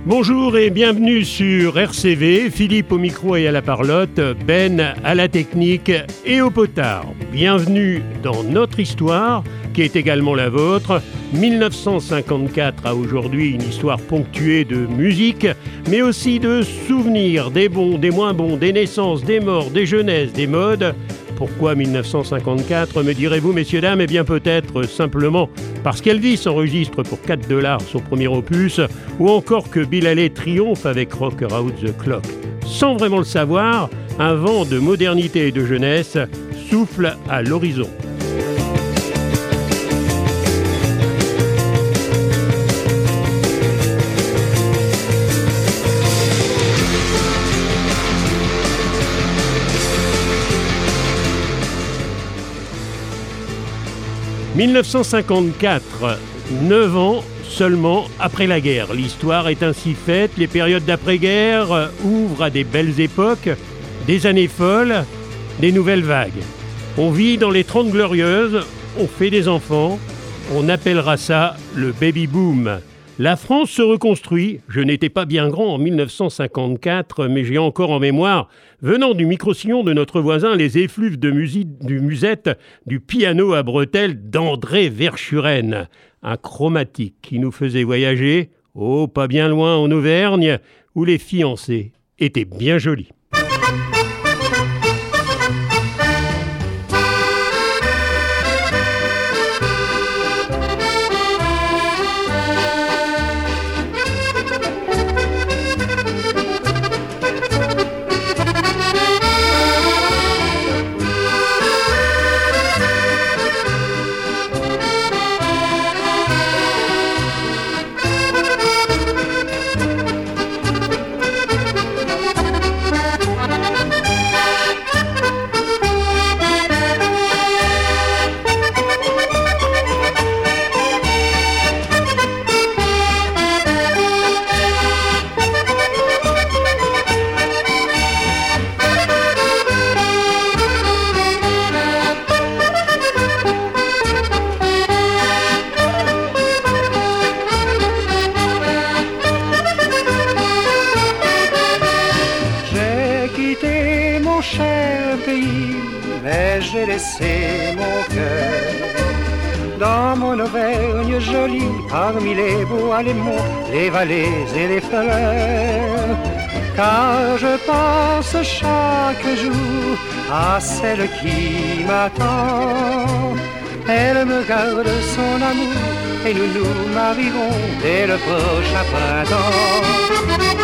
Bonjour et bienvenue sur RCV, Philippe au micro et à la parlotte, Ben à la technique et au potard. Bienvenue dans notre histoire, qui est également la vôtre. 1954 à aujourd'hui, une histoire ponctuée de musique, mais aussi de souvenirs, des bons, des moins bons, des naissances, des morts, des jeunesses, des modes. Pourquoi 1954, me direz-vous, messieurs, dames? Eh bien peut-être simplement parce qu'Elvis enregistre pour $4 son premier opus, ou encore que Bill Haley triomphe avec Rock Around the Clock. Sans vraiment le savoir, un vent de modernité et de jeunesse souffle à l'horizon. « 1954, 9 ans seulement après la guerre. L'histoire est ainsi faite, les périodes d'après-guerre ouvrent à des belles époques, des années folles, des nouvelles vagues. On vit dans les 30 glorieuses, on fait des enfants, on appellera ça le baby-boom. La France se reconstruit. Je n'étais pas bien grand en 1954, mais j'ai encore en mémoire, venant du micro-sillon de notre voisin, les effluves de musette du piano à bretelles d'André Verschuren. Un chromatique qui nous faisait voyager, pas bien loin en Auvergne, où les fiancés étaient bien jolis. J'ai laissé mon cœur dans mon Auvergne jolie, parmi les bois, les monts, les vallées et les fleurs. Car je pense chaque jour à celle qui m'attend. Elle me garde son amour et nous nous marierons dès le prochain printemps.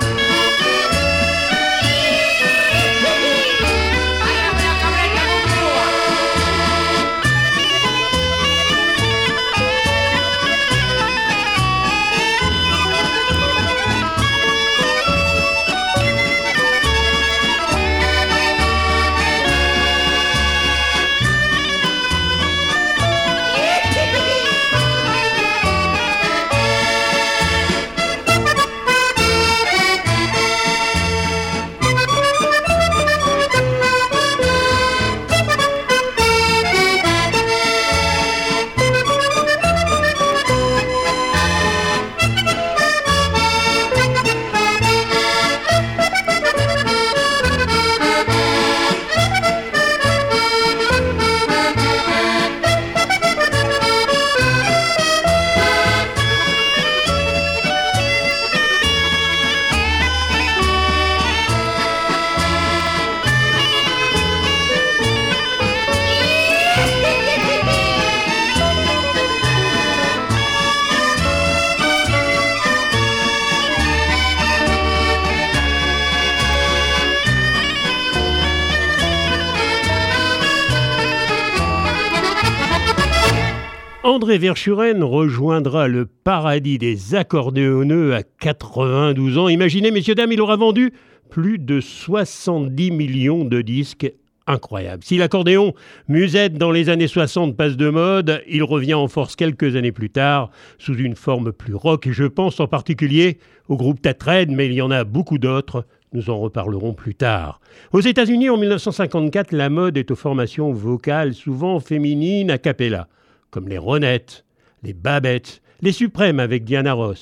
André Verschuren rejoindra le paradis des accordéoneux à 92 ans. Imaginez, messieurs, dames, il aura vendu plus de 70 millions de disques. Incroyable. Si l'accordéon musette dans les années 60 passe de mode, il revient en force quelques années plus tard sous une forme plus rock. Et je pense en particulier au groupe Tatred, mais il y en a beaucoup d'autres. Nous en reparlerons plus tard. Aux États-Unis, en 1954, la mode est aux formations vocales souvent féminines a cappella, comme les Ronettes, les Babettes, les Suprêmes avec Diana Ross.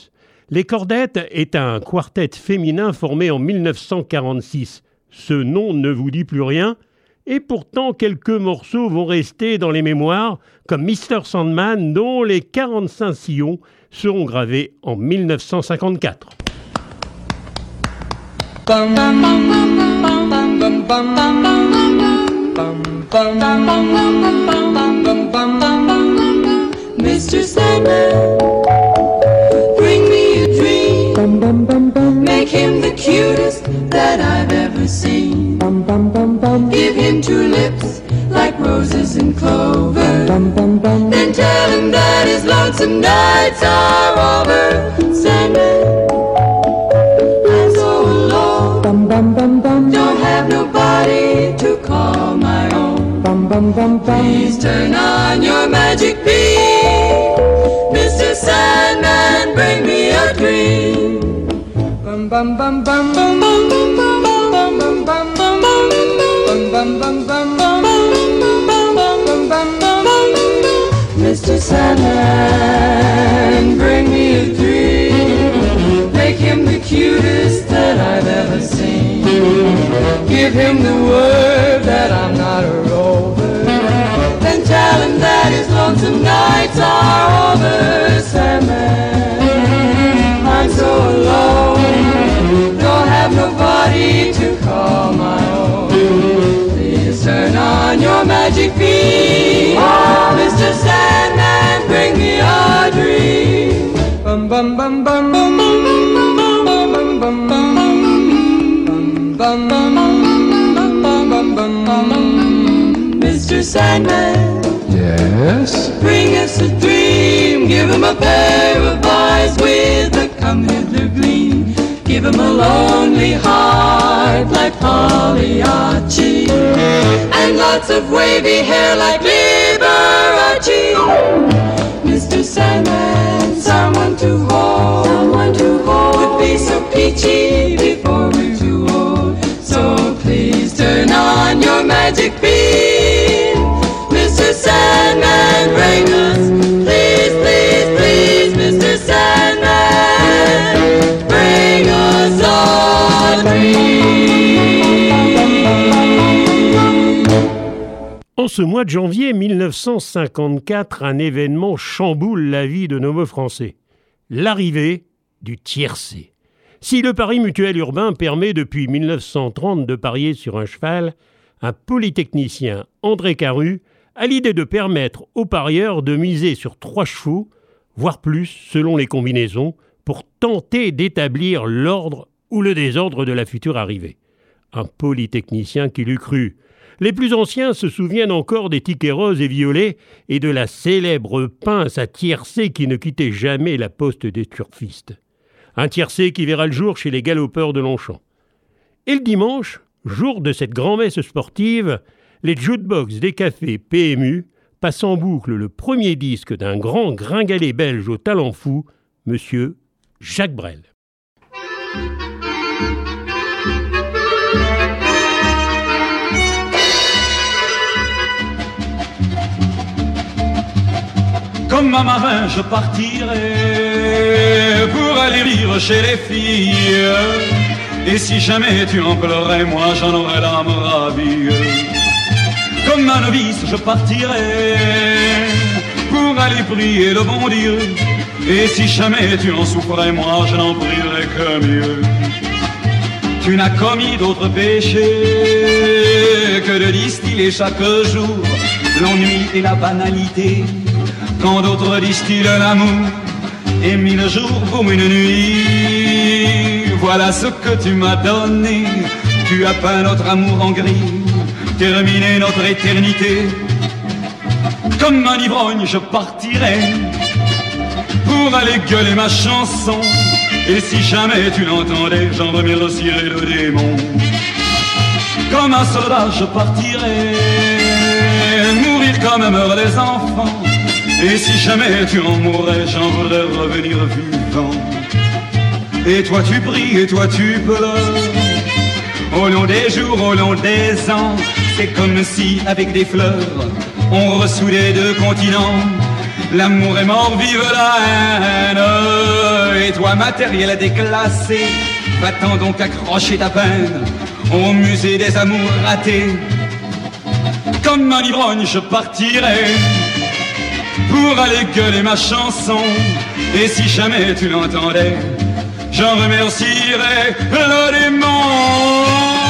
Les Chordettes est un quartet féminin formé en 1946. Ce nom ne vous dit plus rien, et pourtant quelques morceaux vont rester dans les mémoires, comme Mr. Sandman, dont les 45 sillons seront gravés en 1954. Mr. Sandman, bring me a dream. Make him the cutest that I've ever seen. Give him two lips like roses and clover. Then tell him that his lonesome nights are over. Sandman, I'm so alone. Don't have nobody to call my own. Please turn on your magic beam. Mr. Sandman, bring me a dream. Mr. Sandman, bring me a dream. Make him the cutest that I've ever seen. Give him the word that I'm not a rover. Then tell him that his lonesome nights are over. Sandman, I'm so alone. Don't have nobody to call my own. Please turn on your magic beam. Oh, Mr. Sandman, bring me a dream. Bum bum bum bum bum bum bum bum bum bum bum. Mr. Sandman, yes? Bring us a dream. Give him a pair of eyes with a come hither gleam. Give him a lonely heart like Pagliacci, and lots of wavy hair like Liberace. Mr. Sandman, someone to hold, would be so peachy before we're too old. So please turn on your magic beam. Mr. Sandman, bring us, please, please, please, Mr. Sandman, bring us a dream. En ce mois de janvier 1954, un événement chamboule la vie de nombreux Français. L'arrivée du tiercé. Si le pari mutuel urbain permet depuis 1930 de parier sur un cheval, un polytechnicien, André Caru, a l'idée de permettre aux parieurs de miser sur 3 chevaux, voire plus selon les combinaisons, pour tenter d'établir l'ordre ou le désordre de la future arrivée. Un polytechnicien qui l'eût cru. Les plus anciens se souviennent encore des tickets roses et violets et de la célèbre pince à tiercé qui ne quittait jamais la poste des turfistes. Un tiercé qui verra le jour chez les galopeurs de Longchamp. Et le dimanche, jour de cette grand-messe sportive, les jukebox des cafés PMU passent en boucle le premier disque d'un grand gringalet belge au talent fou, Monsieur Jacques Brel. Comme un marin, je partirai pour aller vivre chez les filles. Et si jamais tu en pleurais, moi j'en aurais l'âme ravie. Comme un novice, je partirai pour aller prier le bon Dieu. Et si jamais tu en souffrais, moi je n'en prierais que mieux. Tu n'as commis d'autre péché que de distiller chaque jour l'ennui et la banalité. Quand d'autres distillent l'amour et 1000 jours pour une nuit. Voilà ce que tu m'as donné. Tu as peint notre amour en gris, terminé notre éternité. Comme un ivrogne je partirai pour aller gueuler ma chanson. Et si jamais tu l'entendais, j'en remercierais le démon. Comme un soldat je partirai mourir comme meurent les enfants. Et si jamais tu en mourrais, j'en voudrais revenir vivant. Et toi tu pries, et toi tu pleures. Au long des jours, au long des ans, c'est comme si avec des fleurs on ressoudait 2 continents. L'amour est mort, vive la haine. Et toi, matériel déclassé, va-t'en donc accrocher ta peine au musée des amours ratés. Comme un ivrogne, je partirai pour aller gueuler ma chanson. Et si jamais tu l'entendais, j'en remercierai le démon.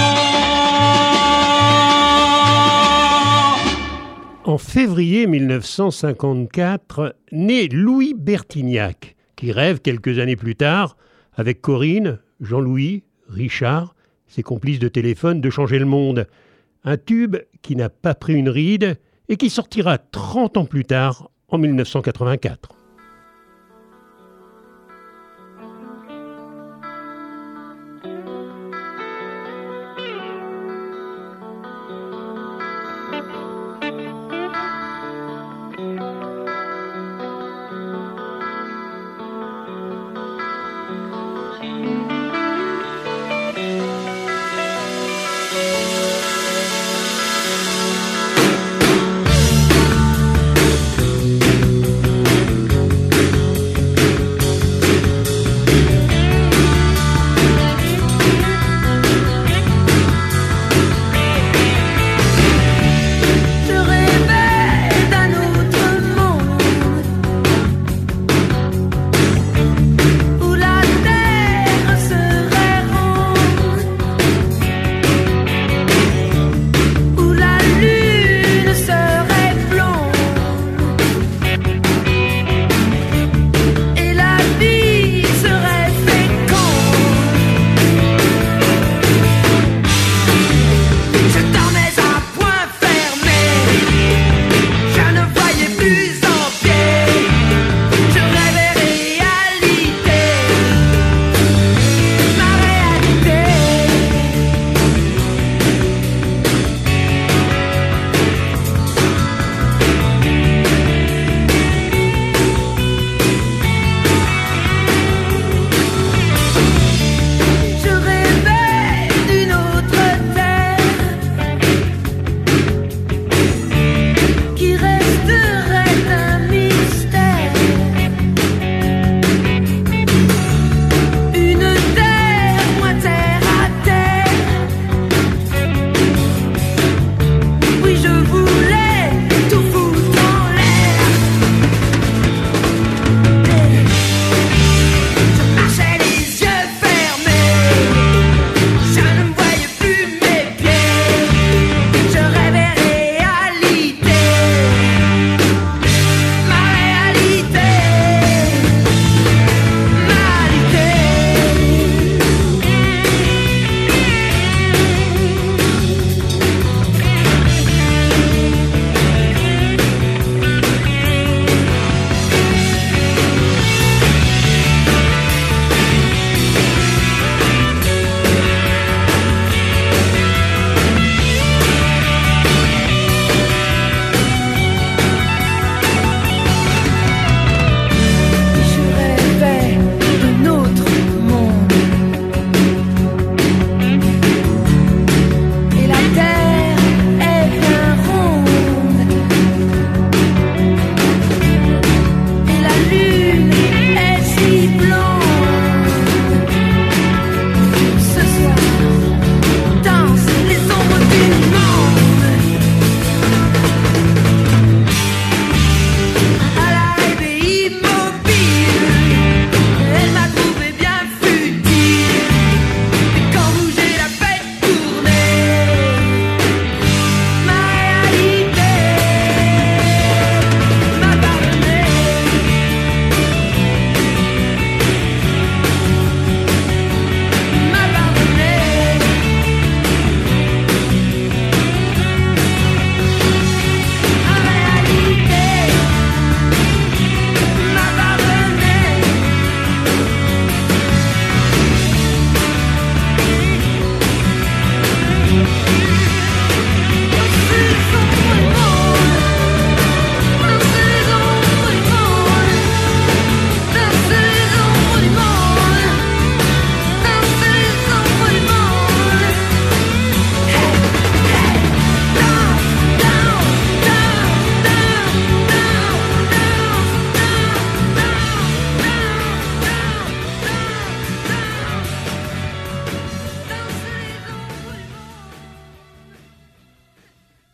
En février 1954, naît Louis Bertignac, qui rêve quelques années plus tard, avec Corinne, Jean-Louis, Richard, ses complices de téléphone, de changer le monde. Un tube qui n'a pas pris une ride et qui sortira 30 ans plus tard, en 1984.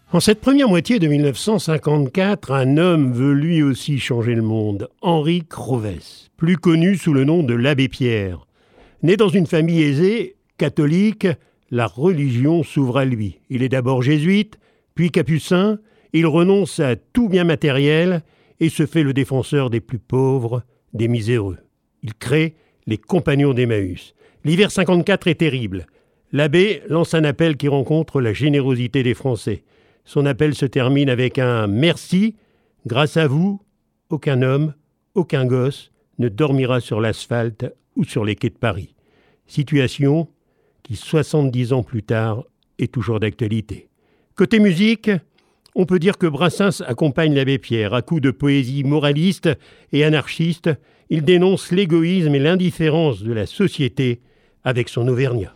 En cette première moitié de 1954, un homme veut lui aussi changer le monde, Henri Crovès, plus connu sous le nom de l'abbé Pierre. Né dans une famille aisée, catholique, la religion s'ouvre à lui. Il est d'abord jésuite, puis capucin, il renonce à tout bien matériel et se fait le défenseur des plus pauvres, des miséreux. Il crée les Compagnons d'Emmaüs. L'hiver 54 est terrible. L'abbé lance un appel qui rencontre la générosité des Français. Son appel se termine avec un « merci ». Grâce à vous, aucun homme, aucun gosse ne dormira sur l'asphalte ou sur les quais de Paris. Situation qui, 70 ans plus tard, est toujours d'actualité. Côté musique, on peut dire que Brassens accompagne l'abbé Pierre. À coups de poésie moraliste et anarchiste, il dénonce l'égoïsme et l'indifférence de la société avec son Auvergnat.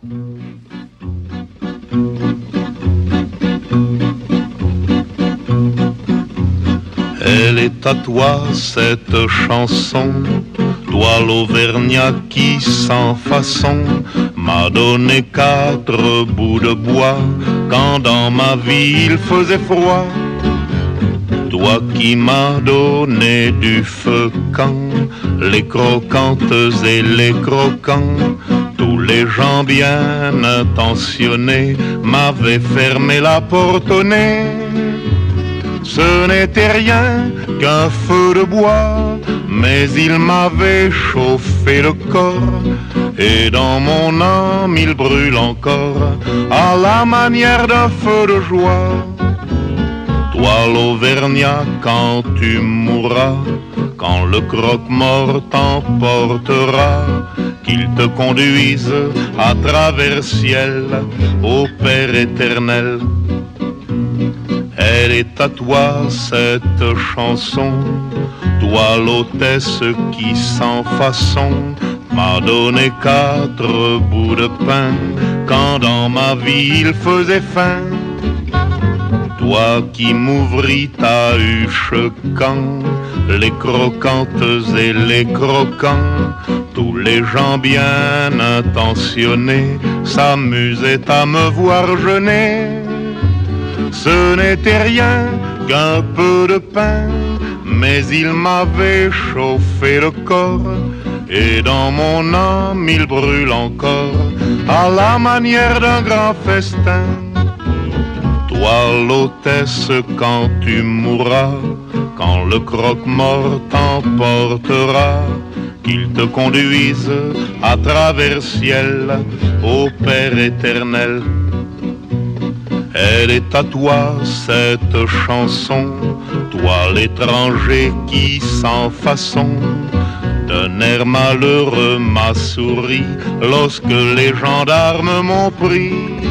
Elle est à toi cette chanson, toi l'Auvergnat qui sans façon m'a donné 4 bouts de bois quand dans ma vie il faisait froid. Toi qui m'as donné du feu quand les croquantes et les croquants, tous les gens bien intentionnés m'avaient fermé la porte au nez. Ce n'était rien qu'un feu de bois, mais il m'avait chauffé le corps, et dans mon âme il brûle encore, à la manière d'un feu de joie. Toi l'Auvergnat, quand tu mourras, quand le croque-mort t'emportera, qu'il te conduise à travers ciel au Père éternel. Elle est à toi cette chanson, toi l'hôtesse qui sans façon m'a donné 4 bouts de pain quand dans ma vie il faisait faim. Toi qui m'ouvris ta huche quand les croquantes et les croquants, tous les gens bien intentionnés s'amusaient à me voir jeûner. Ce n'était rien qu'un peu de pain, mais il m'avait chauffé le corps, et dans mon âme il brûle encore, à la manière d'un grand festin. Toi l'hôtesse, quand tu mourras, quand le croque-mort t'emportera, qu'il te conduise à travers ciel au Père éternel. Elle est à toi cette chanson, toi l'étranger qui sans façon d'un air malheureux m'a souri lorsque les gendarmes m'ont pris.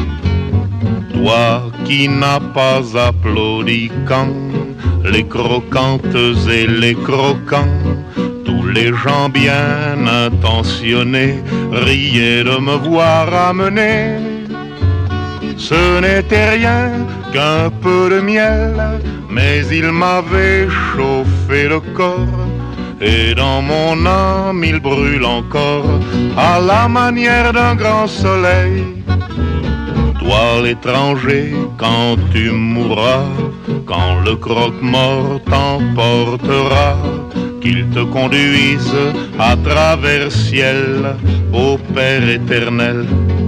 Toi qui n'as pas applaudi quand les croquantes et les croquants, tous les gens bien intentionnés riaient de me voir amener. Ce n'était rien qu'un peu de miel, mais il m'avait chauffé le corps, et dans mon âme il brûle encore, à la manière d'un grand soleil. Toi l'étranger, quand tu mourras, quand le croque-mort t'emportera, qu'il te conduise à travers ciel au Père éternel.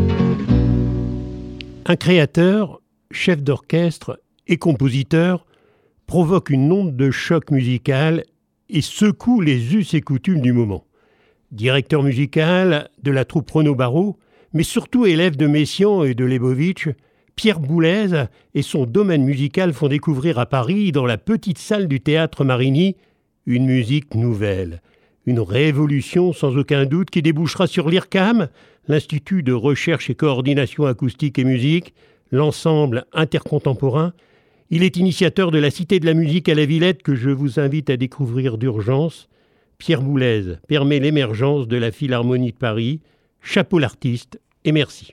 Un créateur, chef d'orchestre et compositeur provoque une onde de choc musical et secoue les us et coutumes du moment. Directeur musical de la troupe Renaud Barrault, mais surtout élève de Messiaen et de Lebovitch, Pierre Boulez et son domaine musical font découvrir à Paris, dans la petite salle du théâtre Marigny, une musique nouvelle. Une révolution sans aucun doute qui débouchera sur l'IRCAM, l'Institut de recherche et coordination acoustique et musique, l'ensemble intercontemporain. Il est initiateur de la Cité de la musique à la Villette que je vous invite à découvrir d'urgence. Pierre Boulez permet l'émergence de la Philharmonie de Paris. Chapeau l'artiste et merci.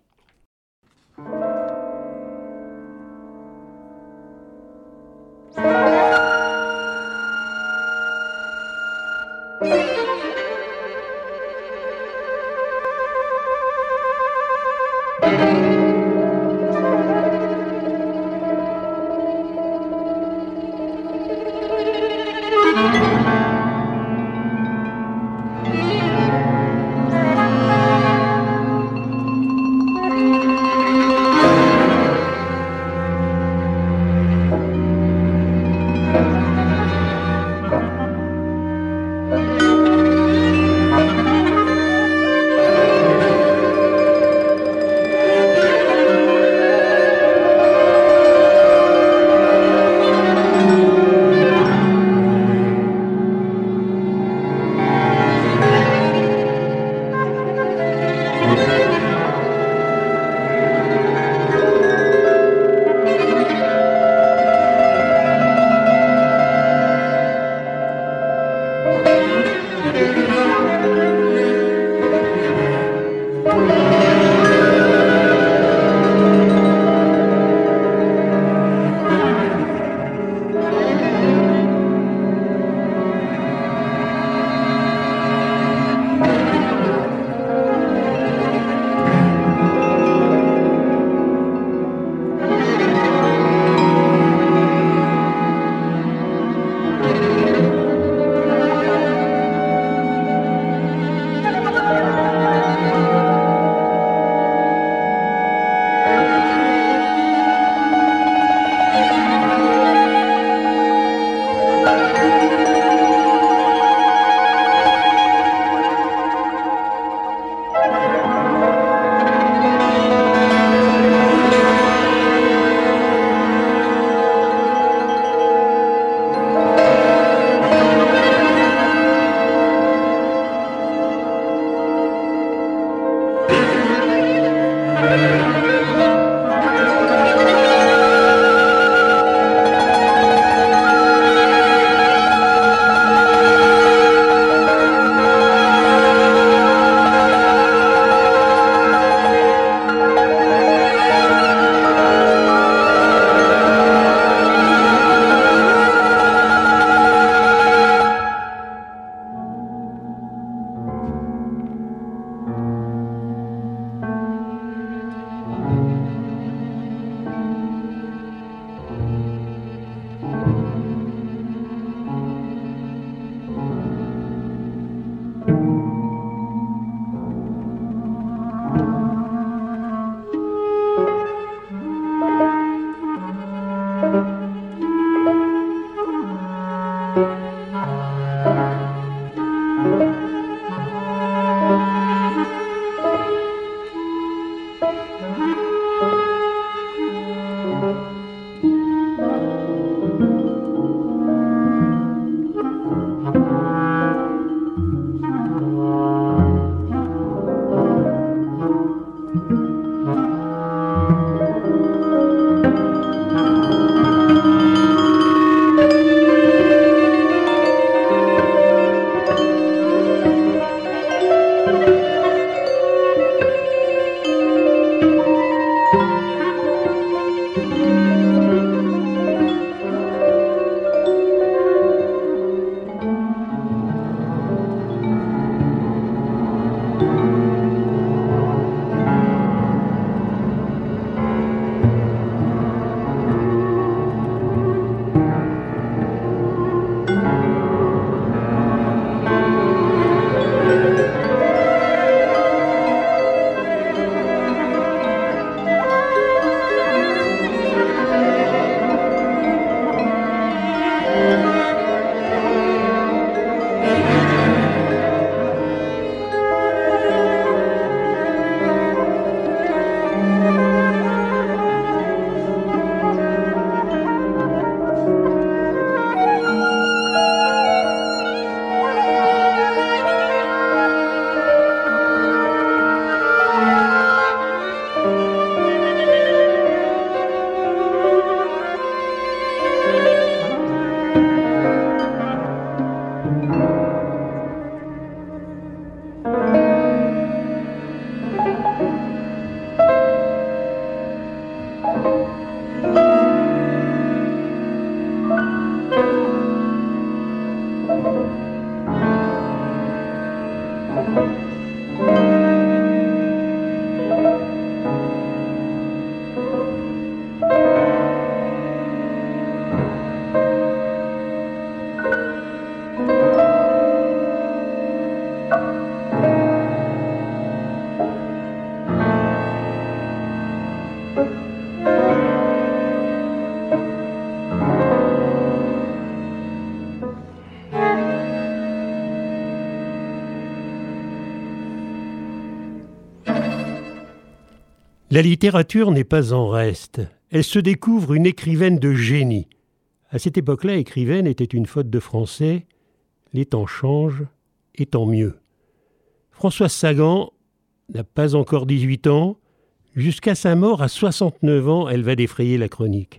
La littérature n'est pas en reste. Elle se découvre une écrivaine de génie. À cette époque-là, écrivaine était une faute de français. Les temps changent, et tant mieux. Françoise Sagan n'a pas encore 18 ans. Jusqu'à sa mort, à 69 ans, elle va défrayer la chronique.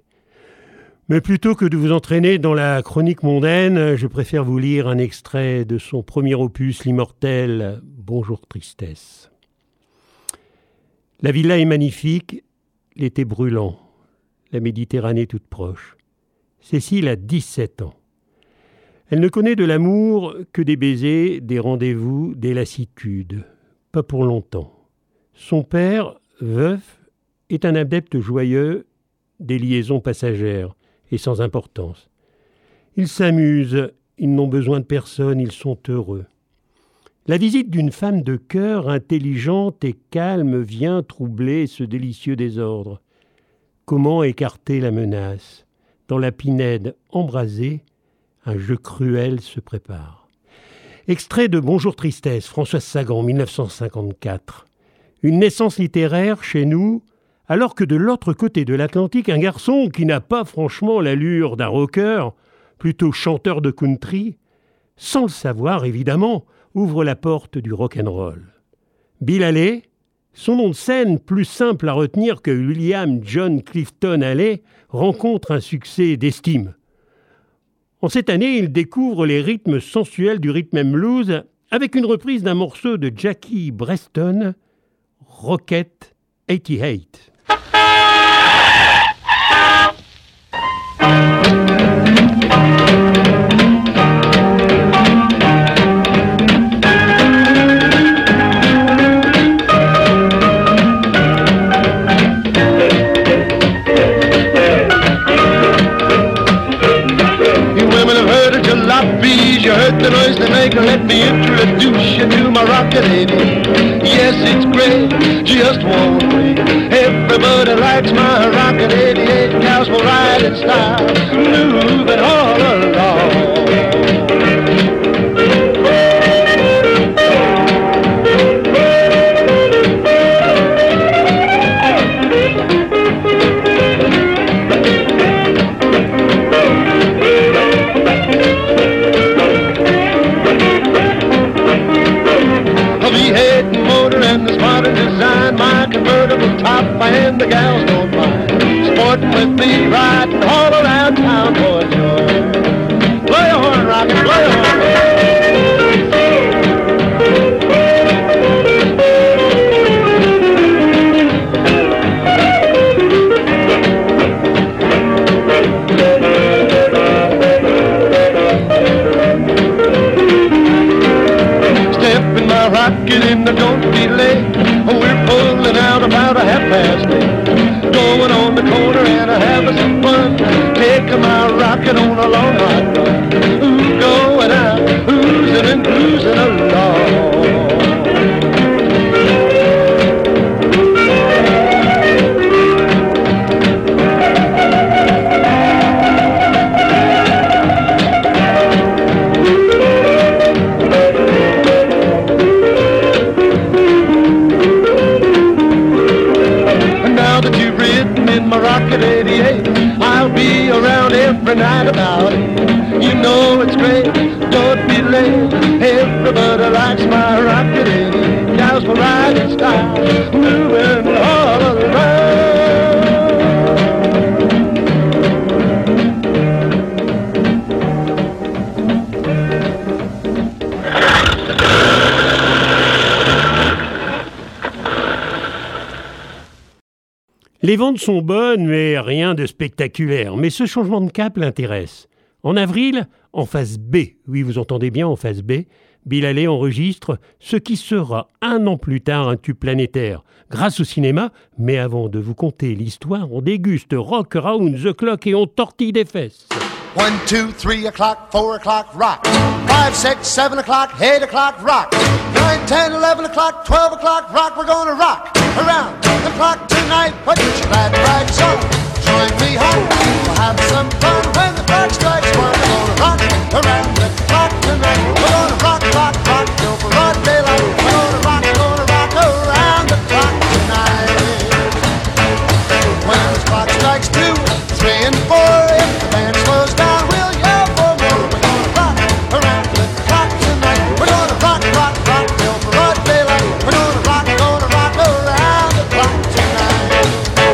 Mais plutôt que de vous entraîner dans la chronique mondaine, je préfère vous lire un extrait de son premier opus, l'immortel « Bonjour tristesse ». La villa est magnifique, l'été brûlant, la Méditerranée toute proche. Cécile a 17 ans. Elle ne connaît de l'amour que des baisers, des rendez-vous, des lassitudes. Pas pour longtemps. Son père, veuf, est un adepte joyeux des liaisons passagères et sans importance. Ils s'amusent, ils n'ont besoin de personne, ils sont heureux. La visite d'une femme de cœur, intelligente et calme, vient troubler ce délicieux désordre. Comment écarter la menace ? Dans la Pinède embrasée, un jeu cruel se prépare. Extrait de Bonjour tristesse, Françoise Sagan, 1954. Une naissance littéraire chez nous, alors que de l'autre côté de l'Atlantique, un garçon qui n'a pas franchement l'allure d'un rocker, plutôt chanteur de country, sans le savoir évidemment, ouvre la porte du rock'n'roll. Bill Haley, Son nom de scène, plus simple à retenir que William John Clifton Alley, rencontre un succès d'estime. En cette année, il découvre les rythmes sensuels du rhythm and blues avec une reprise d'un morceau de Jackie Preston, Rocket 88. You heard the noise they make, let me introduce you to my rocket lady. Yes, it's great, just one way. Everybody likes my rocket 88. Cows will ride in style, moving all along. Design my convertible top and the gals don't mind sporting with me, riding all around town, boy, joy. Play a horn, rocket, play a horn. Step in my rocket and don't be late. We're pulling out about 8:30. Going on the corner and having some fun. Taking my rocket on a long hot run. Ooh, going out, oozing and cruising along. Rocket 88, I'll be around every night about it. You know it's great, don't be late. Everybody likes my rocket 88. Gals will ride in style, moving all around. Les ventes sont bonnes, mais rien de spectaculaire. Mais ce changement de cap l'intéresse. En avril, en phase B, oui vous entendez bien en phase B, Bill Haley enregistre ce qui sera 1 an plus tard un tube planétaire, grâce au cinéma. Mais avant de vous conter l'histoire, on déguste Rock Around the Clock et on tortille des fesses. 1, 2, 3 o'clock, 4 o'clock, rock. 5, 6, 7 o'clock, 8 o'clock, rock. 9, 10, 11 o'clock, 12 o'clock, rock. We're gonna rock around the clock tonight. Put your glad rags on, join me home. We'll have some fun when the clock strikes 1. We're gonna rock around the clock tonight. We're gonna rock, rock, rock till broad daylight. We're gonna rock around the clock tonight. When the clock strikes 2, 3 and 4, if the band slows down, we'll yell for more. We're gonna rock around the clock tonight. We're gonna rock, rock, rock till broad daylight. We're gonna rock around the clock tonight.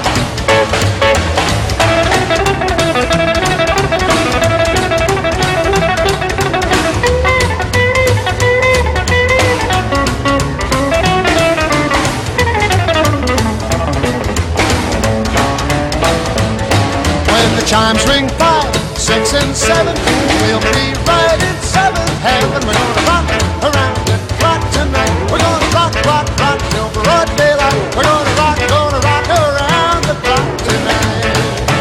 When the chimes ring 5, 6 and 7, we'll be right in 7th heaven. We're gonna rock around the clock tonight. We're gonna rock, rock, rock till broad daylight. We're gonna rock around the clock tonight.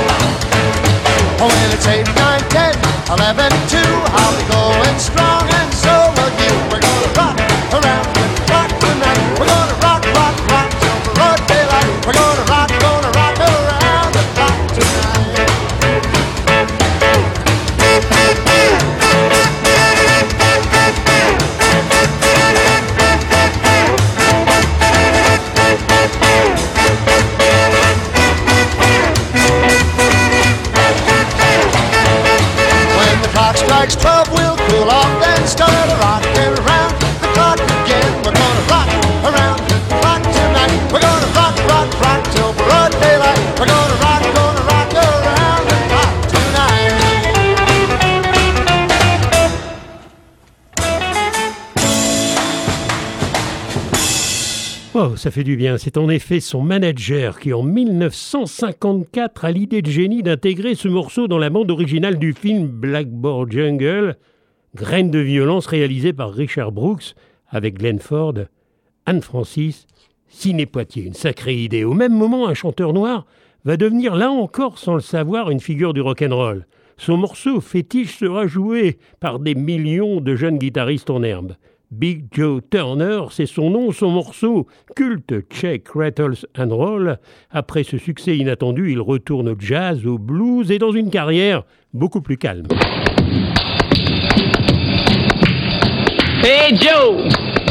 When it's 8, 9, 10, 11, 2, I'll be going strong and so will you. We're gonna rock around the clock tonight. We're gonna rock, rock, rock till broad daylight. We're gonna rock around the clock tonight. ça fait du bien. C'est en effet son manager qui, en 1954, a l'idée de génie d'intégrer ce morceau dans la bande originale du film Blackboard Jungle, Graines de violence, réalisé par Richard Brooks, avec Glenn Ford, Anne Francis, Sidney Poitier. Une sacrée idée. Au même moment, un chanteur noir va devenir, là encore sans le savoir, une figure du rock'n'roll. Son morceau fétiche sera joué par des millions de jeunes guitaristes en herbe. Big Joe Turner, c'est son nom, son morceau culte Check, Rattles and Roll. Après ce succès inattendu, il retourne au jazz, au blues et dans une carrière beaucoup plus calme. Hey Joe!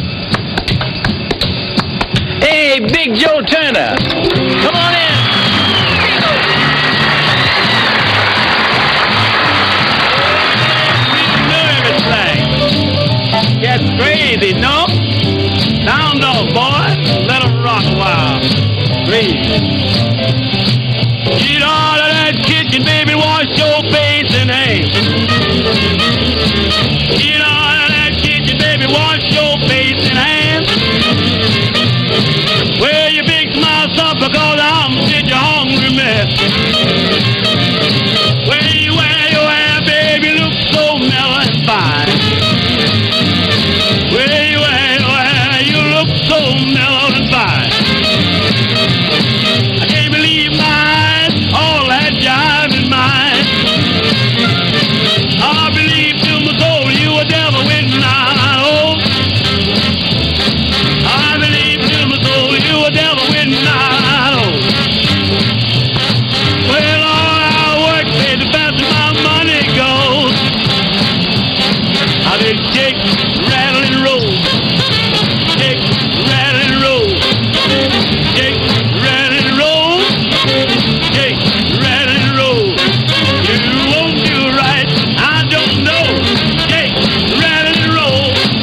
Hey Big Joe Turner! Come on in! Get crazy, no? Sound off, boy. Let 'em rock a while. Crazy. Get out of that kitchen, baby. Wash your face and hands. Get out of that kitchen, baby. Wash your face and hands. Wear your big smile, son, because I'm such a hungry mess. Where you wear your hair, baby, look so mellow and fine. Where you at, you look so mellow and fine. I can't believe my eyes, all that jive in mine. I believe to my soul you were never win now. I believe to my soul you were never win now. Well, all our work, baby, the faster my money goes. I've been shake, rattle and roll. Shake, rattle and roll. Shake, rattle and roll. Shake, rattle and roll. You won't do right, I don't know. Shake, rattle and roll.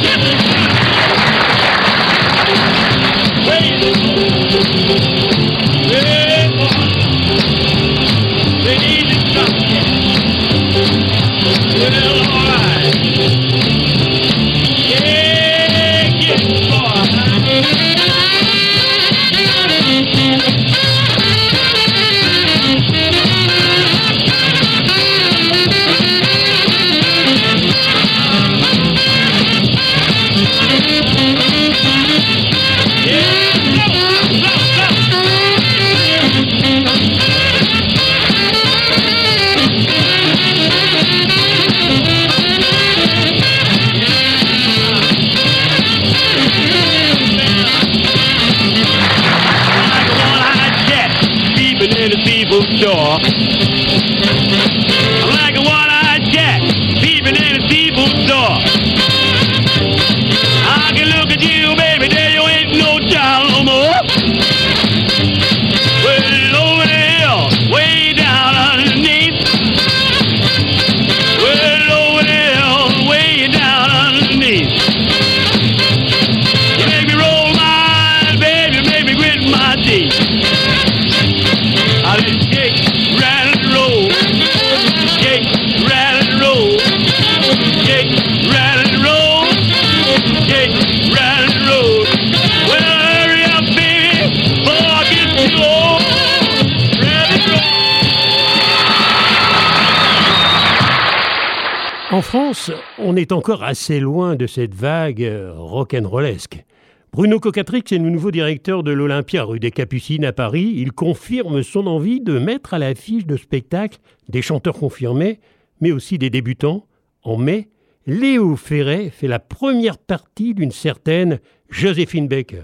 Wait. Wait, boy. They need to stop. Well, all right. Door. I'm like a one-eyed cat peeping in a seafood store. I can look at you, baby, there you ain't no child no more. Well, over the hill, way down underneath. Well, over the hill, way down underneath. You make me roll my eyes, baby, you make me grit my teeth. I just shake, rattle and roll. Shake, rattle and roll. Shake, rattle and roll. Shake, rattle and roll. Well, hurry up, baby, before I get too old. Rattle and roll. En France, on est encore assez loin de cette vague rock'n'rollesque. Bruno Cocatrix est le nouveau directeur de l'Olympia rue des Capucines à Paris. Il confirme son envie de mettre à l'affiche de spectacle des chanteurs confirmés, mais aussi des débutants. En mai, Léo Ferré fait la première partie d'une certaine Joséphine Baker.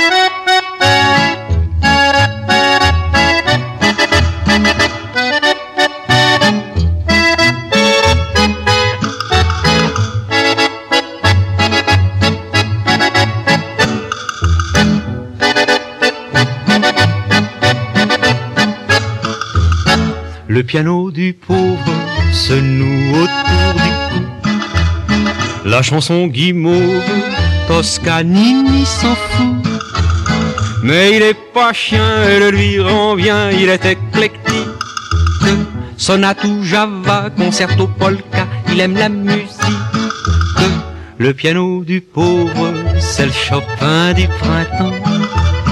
Le piano du pauvre se noue autour du cou. La chanson guimauve, Toscanini s'en fout. Mais il est pas chien et le lui rend bien, il est éclectique. Sonate ou java, concerto polka, il aime la musique. Le piano du pauvre, c'est le Chopin du printemps.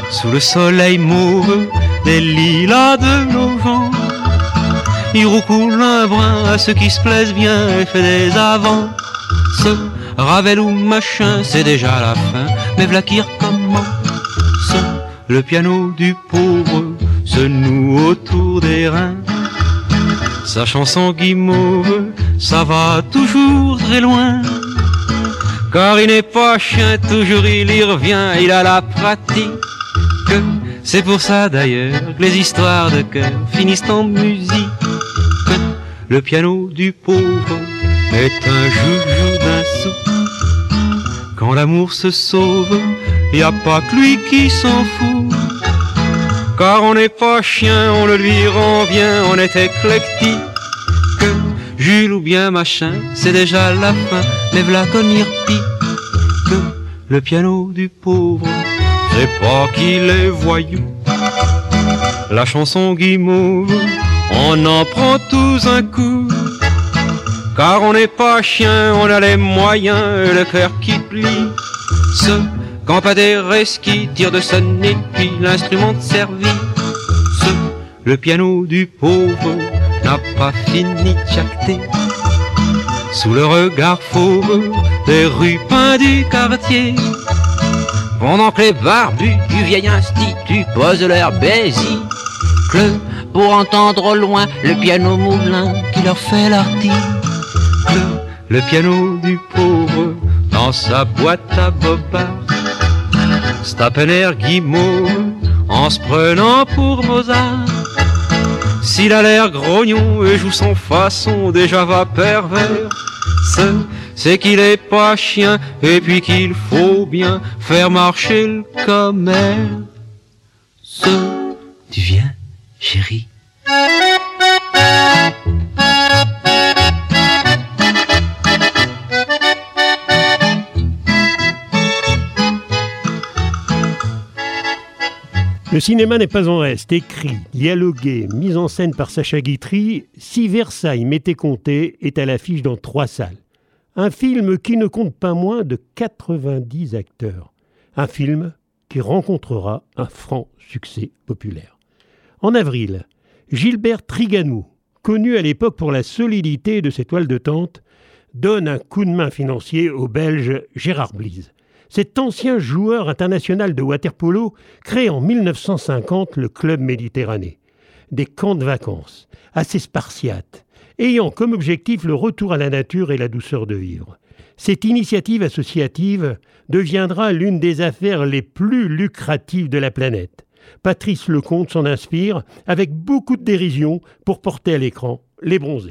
sous le soleil mauve des lilas de novembre. Il roucoule un brin à ceux qui se plaisent bien et fait des avances. Ravel ou machin, c'est déjà la fin, mais v'là qui recommence. Le piano du pauvre se noue autour des reins. Sa chanson guimauve, ça va toujours très loin. Car il n'est pas chien, toujours il y revient, il a la pratique. C'est pour ça d'ailleurs que les histoires de cœur finissent en musique. Le piano du pauvre est un joujou d'un sou. Quand l'amour se sauve, y a pas que lui qui s'en fout. Car on n'est pas chien, on le lui rend bien, on est éclectique. Jules ou bien machin, c'est déjà la fin, mais v'là qu'on y repique. Le piano du pauvre, c'est pas qu'il est voyou. La chanson guimauve, on en prend tous un coup. Car on n'est pas chien, on a les moyens et le cœur qui plie. Quand pas des restes qui tirent de sonner puis l'instrument de service. Le piano du pauvre n'a pas fini de jacter. Sous le regard fauve des rupins du quartier. Pendant que les barbus du vieil institut posent leur bézique pour entendre au loin le piano moulin qui leur fait l'article. Le piano du pauvre dans sa boîte à bobards se tape un air guimauve en se prenant pour Mozart. S'il a l'air grognon et joue sans façon déjà va pervers, c'est qu'il est pas chien et puis qu'il faut bien faire marcher le commerce. Tu viens, chérie? Le cinéma n'est pas en reste. Écrit, dialogué, mise en scène par Sacha Guitry, Si Versailles m'était compté est à l'affiche dans 3 salles. Un film qui ne compte pas moins de 90 acteurs. Un film qui rencontrera un franc succès populaire. En avril, Gilbert Triganou, connu à l'époque pour la solidité de ses toiles de tente, donne un coup de main financier au Belge Gérard Blies. Cet ancien joueur international de water-polo crée en 1950 le Club Méditerranée. Des camps de vacances, assez spartiates, ayant comme objectif le retour à la nature et la douceur de vivre. Cette initiative associative deviendra l'une des affaires les plus lucratives de la planète. Patrice Lecomte s'en inspire avec beaucoup de dérision pour porter à l'écran Les Bronzés.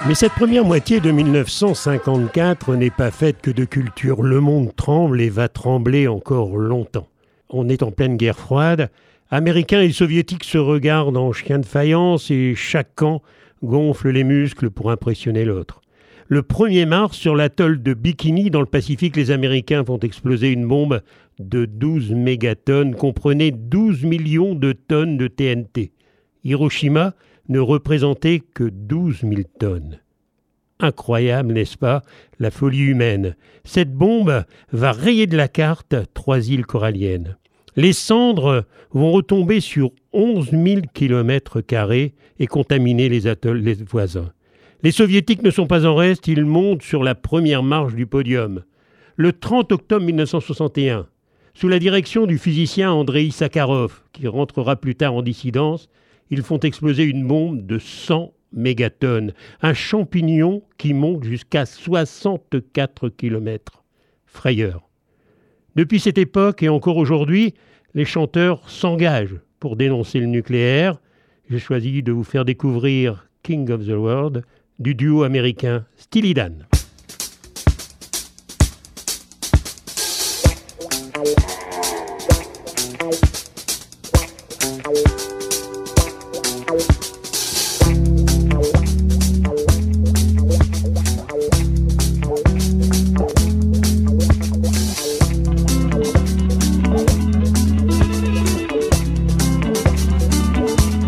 Mais cette première moitié de 1954 n'est pas faite que de culture. Le monde tremble et va trembler encore longtemps. On est en pleine guerre froide. Américains et soviétiques se regardent en chiens de faïence et chaque camp gonfle les muscles pour impressionner l'autre. Le 1er mars, sur l'atoll de Bikini, dans le Pacifique, les Américains font exploser une bombe de 12 mégatonnes, comprenait 12 millions de tonnes de TNT. Hiroshima ne représentait que 12 000 tonnes. Incroyable, n'est-ce pas, la folie humaine. Cette bombe va rayer de la carte 3 îles coralliennes. Les cendres vont retomber sur 11 000 km² et contaminer les atolls les voisins. Les soviétiques ne sont pas en reste, ils montent sur la première marche du podium. Le 30 octobre 1961, sous la direction du physicien Andreï Sakharov, qui rentrera plus tard en dissidence, ils font exploser une bombe de 100 mégatonnes, un champignon qui monte jusqu'à 64 km. Frayeur. Depuis cette époque et encore aujourd'hui, les chanteurs s'engagent pour dénoncer le nucléaire. J'ai choisi de vous faire découvrir King of the World du duo américain Steely Dan.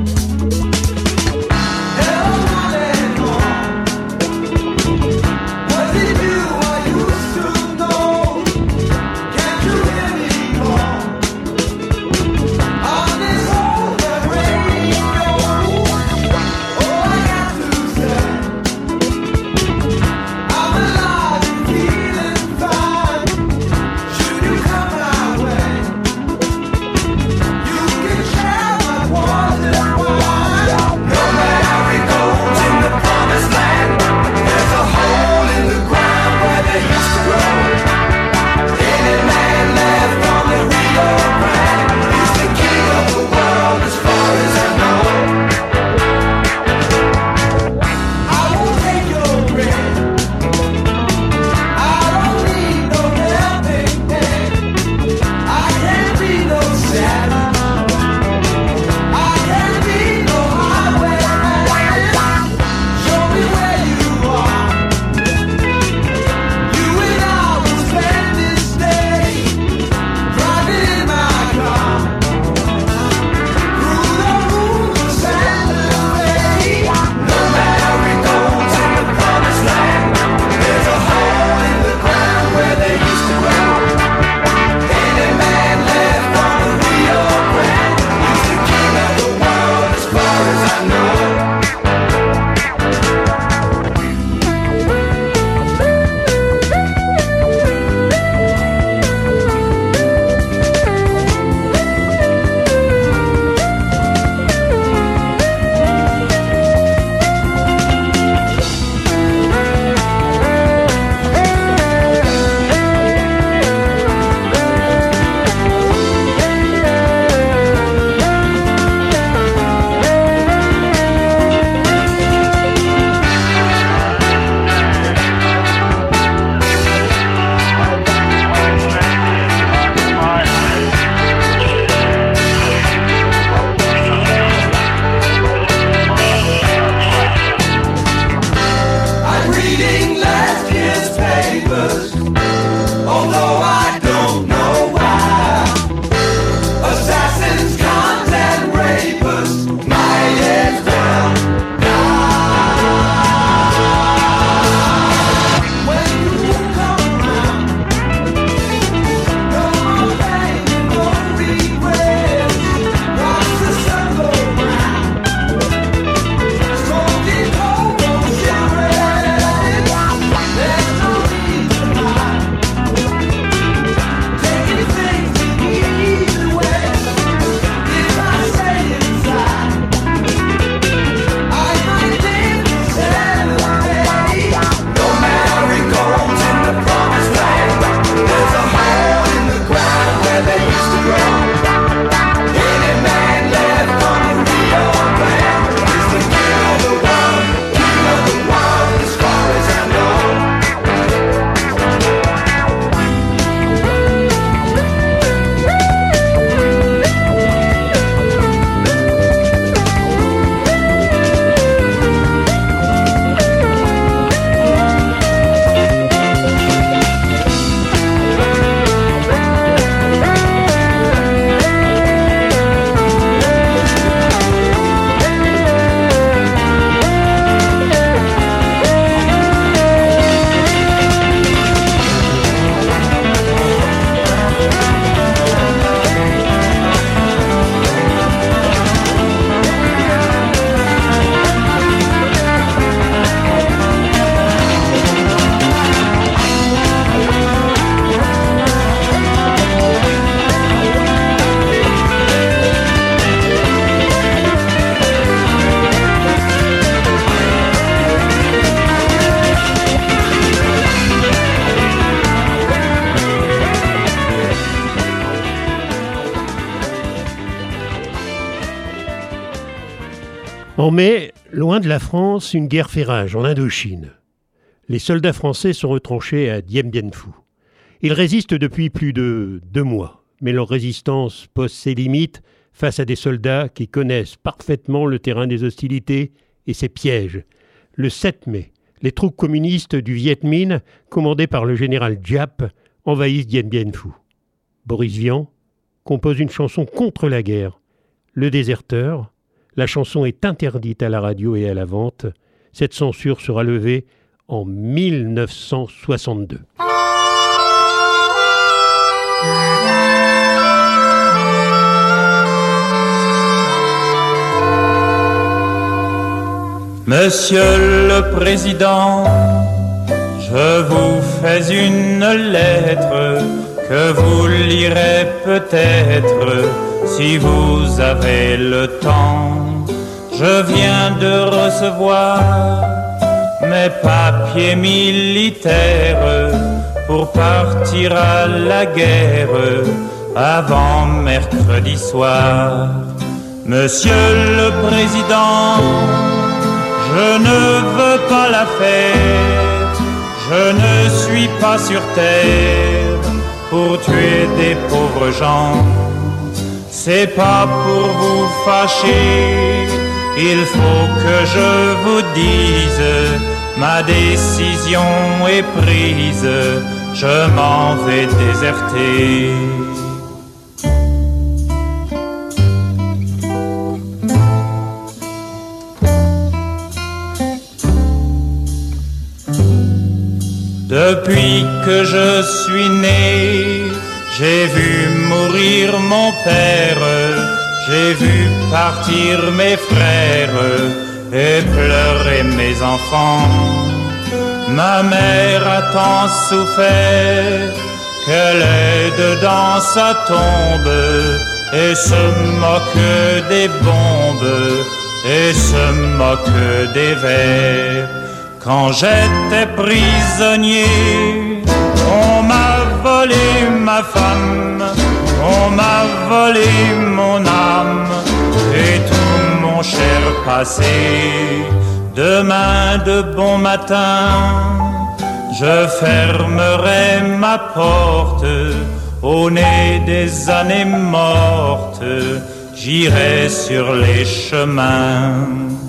Hello, my En mai, loin de la France, une guerre fait rage en Indochine. Les soldats français sont retranchés à Dien Bien Phu. Ils résistent depuis plus de 2 mois, mais leur résistance pose ses limites face à des soldats qui connaissent parfaitement le terrain des hostilités et ses pièges. Le 7 mai, les troupes communistes du Viet Minh, commandées par le général Giap, envahissent Dien Bien Phu. Boris Vian compose une chanson contre la guerre, Le Déserteur. La chanson est interdite à la radio et à la vente. Cette censure sera levée en 1962. Monsieur le Président, je vous fais une lettre que vous lirez peut-être si vous avez le temps. Je viens de recevoir mes papiers militaires pour partir à la guerre avant mercredi soir. Monsieur le Président, je ne veux pas la fête, je ne suis pas sur terre pour tuer des pauvres gens. C'est pas pour vous fâcher, il faut que je vous dise, ma décision est prise, je m'en vais déserter. Depuis que je suis né, j'ai vu mourir mon père, j'ai vu partir mes frères et pleurer mes enfants. Ma mère a tant souffert qu'elle est dedans sa tombe et se moque des bombes et se moque des vers. Quand j'étais prisonnier, on m'a volé ma femme, on m'a volé mon âme et tout mon cher passé. Demain de bon matin, je fermerai ma porte au nez des années mortes, j'irai sur les chemins.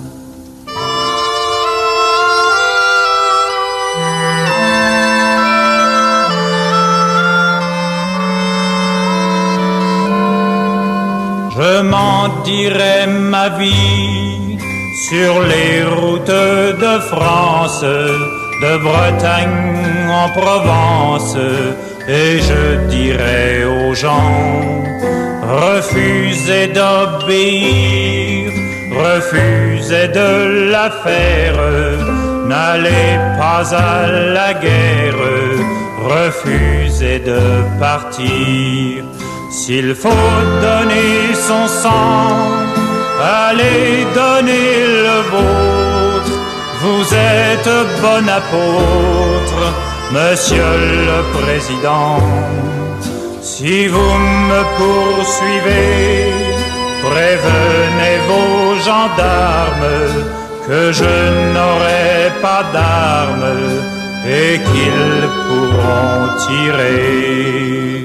Je m'en dirai ma vie sur les routes de France, de Bretagne en Provence, et je dirai aux gens, refusez d'obéir, refusez de la faire, n'allez pas à la guerre, refusez de partir. S'il faut donner son sang, allez donner le vôtre. Vous êtes bon apôtre, Monsieur le Président. Si vous me poursuivez, prévenez vos gendarmes que je n'aurai pas d'armes et qu'ils pourront tirer.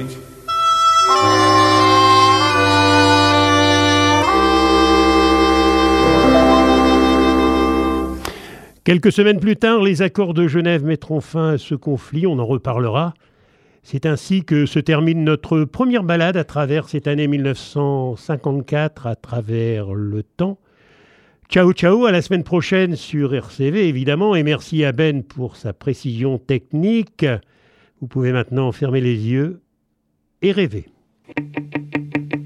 Quelques semaines plus tard, les accords de Genève mettront fin à ce conflit, on en reparlera. C'est ainsi que se termine notre première balade à travers cette année 1954, à travers le temps. Ciao ciao, à la semaine prochaine sur RCV évidemment, et merci à Ben pour sa précision technique. Vous pouvez maintenant fermer les yeux et rêver.